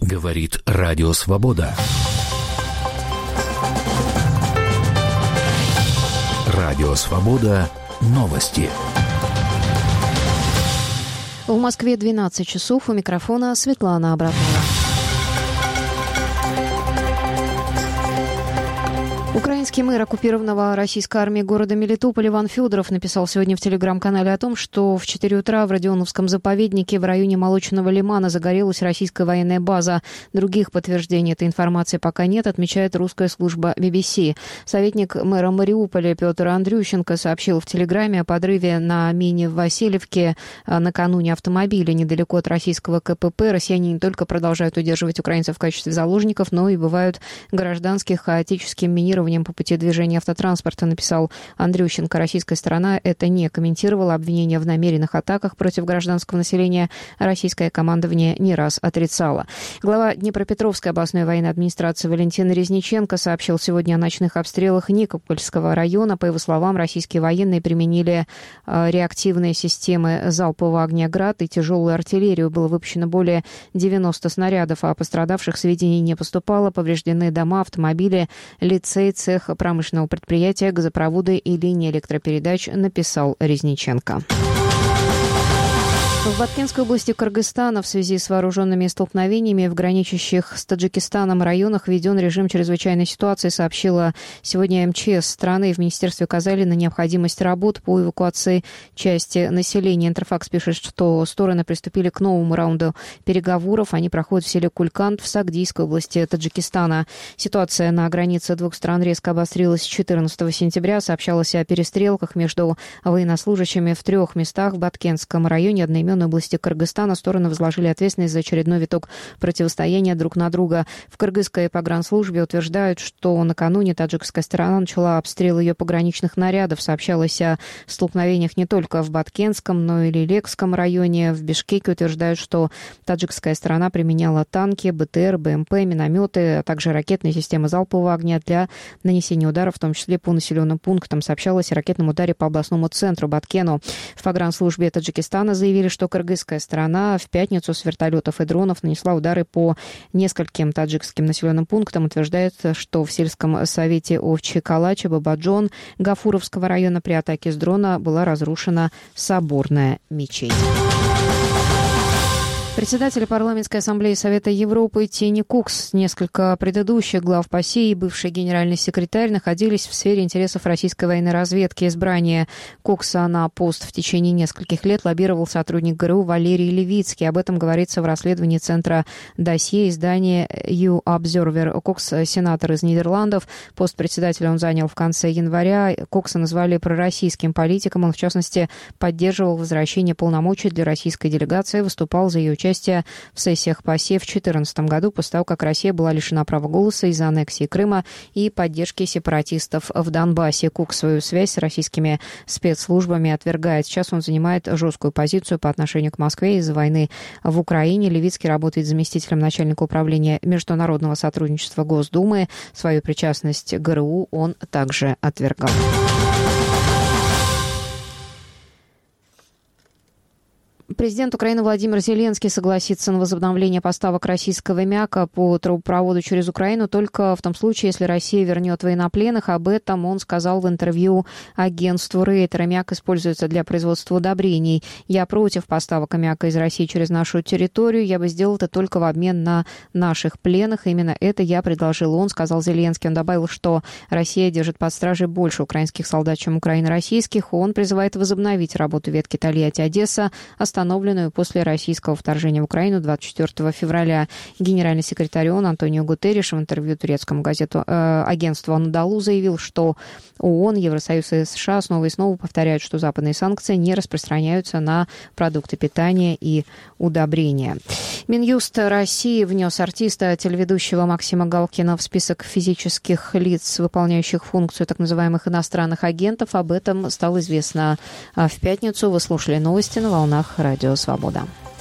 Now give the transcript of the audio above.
Говорит Радио Свобода. Радио Свобода. Новости. В Москве 12 часов. У микрофона Светлана Абрамова. Украинский мэр оккупированного российской армией города Мелитополь Иван Федоров написал сегодня в телеграм-канале о том, что в 4 утра в Родионовском заповеднике в районе Молочного лимана загорелась российская военная база. Других подтверждений этой информации пока нет, отмечает русская служба BBC. Советник мэра Мариуполя Петр Андрющенко сообщил в телеграме о подрыве на мине в Васильевке накануне автомобиля недалеко от российского КПП. Россияне не только продолжают удерживать украинцев в качестве заложников, но и бывают гражданских хаотическим минированием по пути движения автотранспорта, написал Андрющенко. Российская сторона это не комментировала. Обвинения в намеренных атаках против гражданского населения российское командование не раз отрицало. Глава Днепропетровской областной военной администрации Валентин Резниченко сообщил сегодня о ночных обстрелах Никопольского района. По его словам, российские военные применили реактивные системы залпового огня «Град» и тяжелую артиллерию. Было выпущено более 90 снарядов, а пострадавших сведений не поступало. Повреждены дома, автомобили, лицей, цех промышленного предприятия, газопроводы и линии электропередач, написал Резниченко. В Баткенской области Кыргызстана в связи с вооруженными столкновениями в граничащих с Таджикистаном районах введен режим чрезвычайной ситуации, сообщила сегодня МЧС страны. В министерстве указали на необходимость работ по эвакуации части населения. Интерфакс пишет, что стороны приступили к новому раунду переговоров. Они проходят в селе Кулькант в Сагдийской области Таджикистана. Ситуация на границе двух стран резко обострилась 14 сентября. Сообщалось о перестрелках между военнослужащими в 3 местах в Баткенском районе одноименной области Кыргызстана. Стороны возложили ответственность за очередной виток противостояния друг на друга. В кыргызской погранслужбе утверждают, что накануне таджикская сторона начала обстрел ее пограничных нарядов. Сообщалось о столкновениях не только в Баткенском, но и Лилекском районе. В Бишкеке утверждают, что таджикская сторона применяла танки, БТР, БМП, минометы, а также ракетные системы залпового огня для нанесения ударов, в том числе по населенным пунктам. Сообщалось о ракетном ударе по областному центру Баткену. В погранслужбе Таджикистана заявили, что кыргызская сторона в пятницу с вертолетов и дронов нанесла удары по нескольким таджикским населенным пунктам. Утверждает, что в сельском совете Овчи-Калачи, Бабаджон, Гафуровского района при атаке с дрона была разрушена соборная мечеть. Председатель парламентской ассамблеи Совета Европы Тини Кукс, несколько предыдущих глав ПАСЕ и бывший генеральный секретарь находились в сфере интересов российской военной разведки. Избрание Кукса на пост в течение нескольких лет лоббировал сотрудник ГРУ Валерий Левицкий. Об этом говорится в расследовании Центра досье издания EU Observer. Кукс – сенатор из Нидерландов. Пост председателя он занял в конце января. Кукса назвали пророссийским политиком. Он, в частности, поддерживал возвращение полномочий для российской делегации, выступал за ее участие в сессиях ПАСЕ в 2014 году, после того, как Россия была лишена права голоса из-за аннексии Крыма и поддержки сепаратистов в Донбассе. Кук свою связь с российскими спецслужбами отвергает. Сейчас он занимает жесткую позицию по отношению к Москве из-за войны в Украине. Левицкий работает заместителем начальника управления международного сотрудничества Госдумы. Свою причастность к ГРУ он также отвергал. Президент Украины Владимир Зеленский согласится на возобновление поставок российского мяка по трубопроводу через Украину только в том случае, если Россия вернет военнопленных. Об этом он сказал в интервью агентству Рейтер. Мяк используется для производства удобрений. Я против поставок аммиака из России через нашу территорию. Я бы сделал это только в обмен на наших пленных. Именно это я предложил. Он сказал Зеленский. Он добавил, что Россия держит под стражей больше украинских солдат, чем Украина российских. Он призывает возобновить работу ветки Тольятти-Одесса, остановленную после российского вторжения в Украину 24 февраля. Генеральный секретарь ООН Антонио Гутерриш в интервью турецкому агентству Анадолу заявил, что ООН, Евросоюз и США снова и снова повторяют, что западные санкции не распространяются на продукты питания и удобрения. Минюст России внес артиста, телеведущего Максима Галкина в список физических лиц, выполняющих функцию так называемых иностранных агентов. Об этом стало известно в пятницу. Вы слушали новости на волнах Радио Свобода.